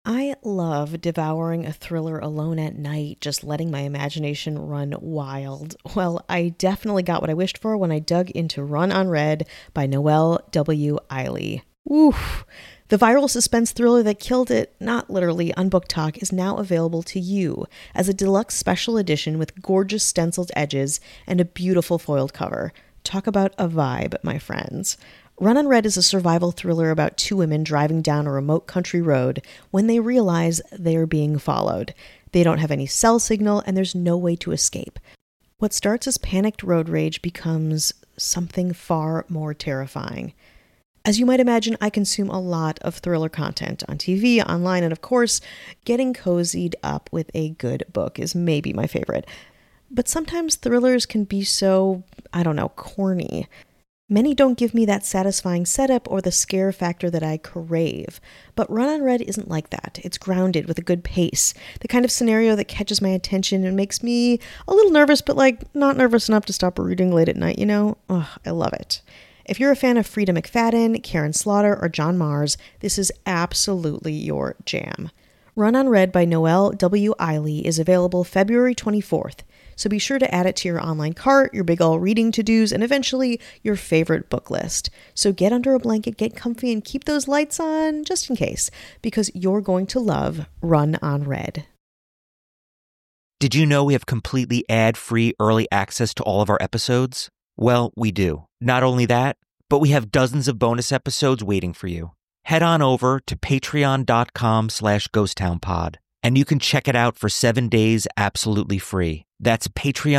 I love devouring a thriller alone at night, just letting my imagination run wild. Well, I definitely got what I wished for when I dug into Run on Red by Noelle W. Eiley. Oof. The viral suspense thriller that killed it, not literally, on Book Talk is now available to you as a deluxe special edition with gorgeous stenciled edges and a beautiful foiled cover. Talk about a vibe, my friends. Run on Red is a survival thriller about two women driving down a remote country road when they realize they are being followed. They don't have any cell signal and there's no way to escape. What starts as panicked road rage becomes something far more terrifying. As you might imagine, I consume a lot of thriller content on TV, online, and of course, getting cozied up with a good book is maybe my favorite. But sometimes thrillers can be so, corny. Many don't give me that satisfying setup or the scare factor that I crave. But Run on Red isn't like that. It's grounded with a good pace. The kind of scenario that catches my attention and makes me a little nervous, but not nervous enough to stop reading late at night, I love it. If you're a fan of Frida McFadden, Karen Slaughter, or John Mars, this is absolutely your jam. Run on Red by Noelle W. Eiley is available February 24th. So be sure to add it to your online cart, your big ol' reading to-dos, and eventually your favorite book list. So get under a blanket, get comfy, and keep those lights on just in case, because you're going to love Run on Red. Did you know we have completely ad-free early access to all of our episodes? Well, we do. Not only that, but we have dozens of bonus episodes waiting for you. Head on over to patreon.com/ghosttownpod, and you can check it out for 7 days absolutely free. That's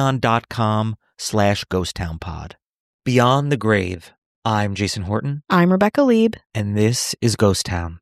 patreon.com/ghosttownpod. Beyond the Grave. I'm Jason Horton. I'm Rebecca Lieb. And this is Ghost Town.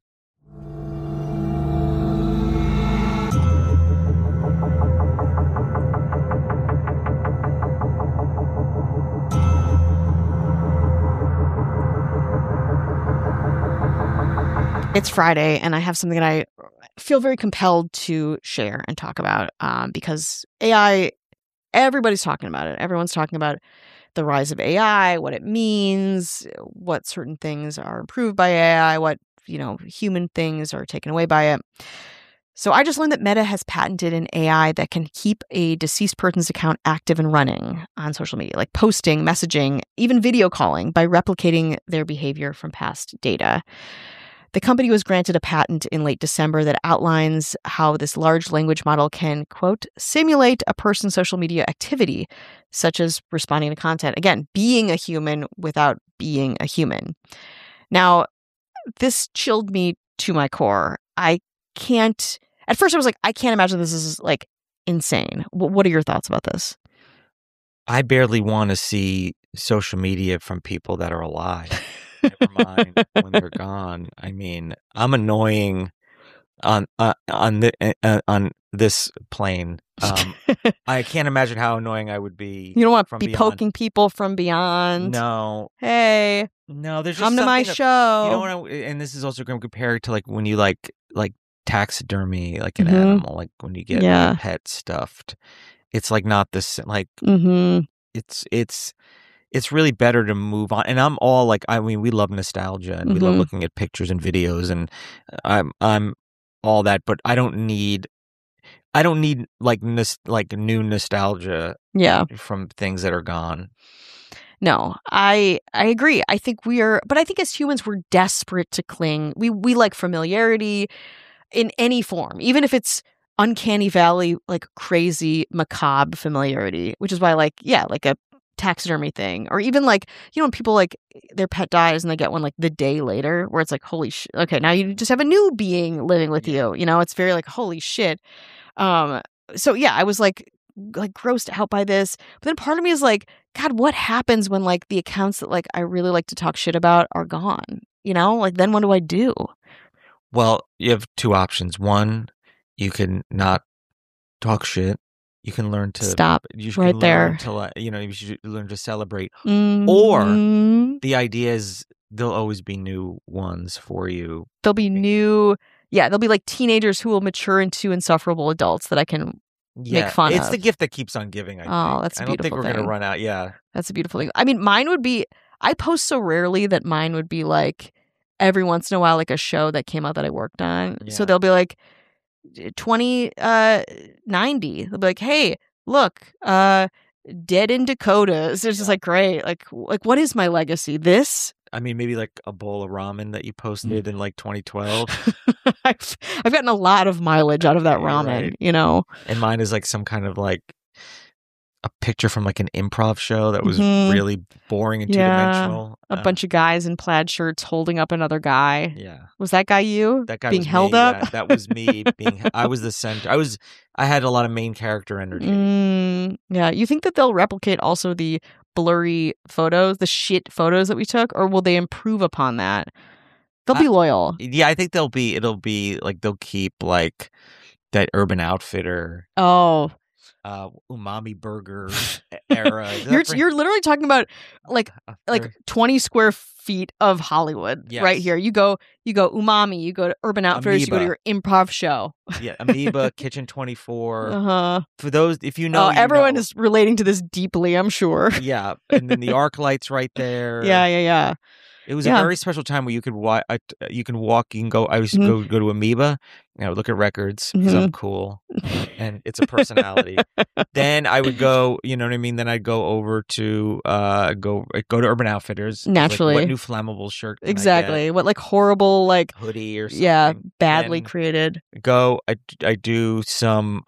It's Friday, and I have something that I feel very compelled to share and talk about because AI, everybody's talking about it. Everyone's talking about the rise of AI, what it means, what certain things are improved by AI, what, human things are taken away by it. So I just learned that Meta has patented an AI that can keep a deceased person's account active and running on social media, like posting, messaging, even video calling, by replicating their behavior from past data. The company was granted a patent in late December that outlines how this large language model can, quote, simulate a person's social media activity, such as responding to content. Again, being a human without being a human. Now, this chilled me to my core. At first I was like, I can't imagine this is insane. What are your thoughts about this? I barely want to see social media from people that are alive. Never mind when they're gone. I mean, I'm annoying on this plane. I can't imagine how annoying I would be. You don't want to be poking people from beyond. No. Hey. No, there's just come to my show. You know what? And this is also going to compare it to when you like taxidermy an animal, like when you get your pet stuffed. It's not this It's really better to move on. And I'm all we love nostalgia and we love looking at pictures and videos, and I'm all that, but I don't need new nostalgia from things that are gone. No, I agree. I think but I think as humans we're desperate to cling. We like familiarity in any form, even if it's uncanny valley, crazy macabre familiarity, which is why a taxidermy thing, or even when people their pet dies and they get one the day later, where it's holy shit, okay, now you just have a new being living with you. It's very holy shit. So yeah, I was grossed out by this, but then part of me is God, what happens when the accounts that I really like to talk shit about are gone? Then what do I do? Well, you have two options. One, you can not talk shit. You can learn to stop you right learn there. To, you should learn to celebrate. Mm-hmm. Or the idea is there'll always be new ones for you. There'll be new, there'll be teenagers who will mature into insufferable adults that I can make fun of. It's the gift that keeps on giving, I think. That's a beautiful thing. I don't think we're going to run out. Yeah. That's a beautiful thing. I mean, mine would be, I post so rarely that mine would be every once in a while like a show that came out that I worked on. Yeah. So they'll be like 2090. They'll be like, hey, look, Dead in Dakotas. It's just like, great. Like what is my legacy? This? I mean, maybe like a bowl of ramen that you posted in like 2012. I've gotten a lot of mileage out of that ramen, right. you know. And mine is like some kind of like a picture from like an improv show that was really boring and two-dimensional. A bunch of guys in plaid shirts holding up another guy. Yeah. Was that guy you? That guy being was held me. up? That was me I was the center. I had a lot of main character energy. Yeah. You think that they'll replicate also the blurry photos, the shit photos that we took, or will they improve upon that? They'll be loyal. Yeah, I think it'll be like they'll keep like that Urban Outfitter. Oh. Umami burger era. You're literally talking about like 20 square feet of Hollywood right here. You go Umami, you go to Urban Outfitters, you go to your improv show. Yeah, Amoeba, Kitchen 24. For those, if you know, everyone is relating to this deeply, I'm sure. Yeah, and then the arc light's right there. Yeah. It was a very special time where you can walk. I used to go to Amoeba. And I would look at records because I'm cool, and it's a personality. Then I would go, you know what I mean. Then I'd go over to go to Urban Outfitters. Naturally, like, what new flammable shirt? Exactly. What like horrible like hoodie or something? Yeah, badly created. I do some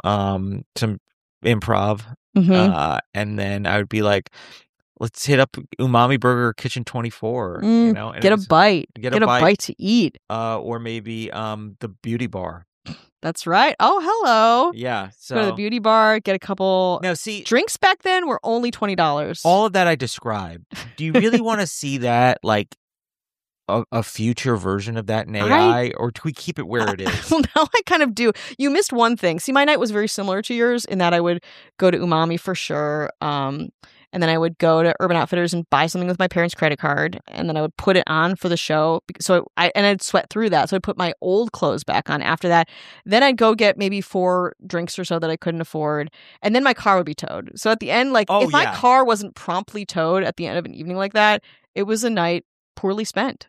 improv, and then I would be like, let's hit up Umami Burger Kitchen 24, you know, and get a bite to eat. Or maybe the beauty bar. That's right. Oh, hello. Yeah. So go to the beauty bar, get a couple. Now, see, drinks back then were only $20. All of that I described. Do you really want to see that like a future version of that in AI, or do we keep it where it is? Well, now I kind of do. You missed one thing. See, my night was very similar to yours in that I would go to Umami for sure. And then I would go to Urban Outfitters and buy something with my parents' credit card. And then I would put it on for the show. So I'd sweat through that. So I'd put my old clothes back on after that. Then I'd go get maybe 4 drinks or so that I couldn't afford. And then my car would be towed. So at the end, my car wasn't promptly towed at the end of an evening like that, it was a night poorly spent.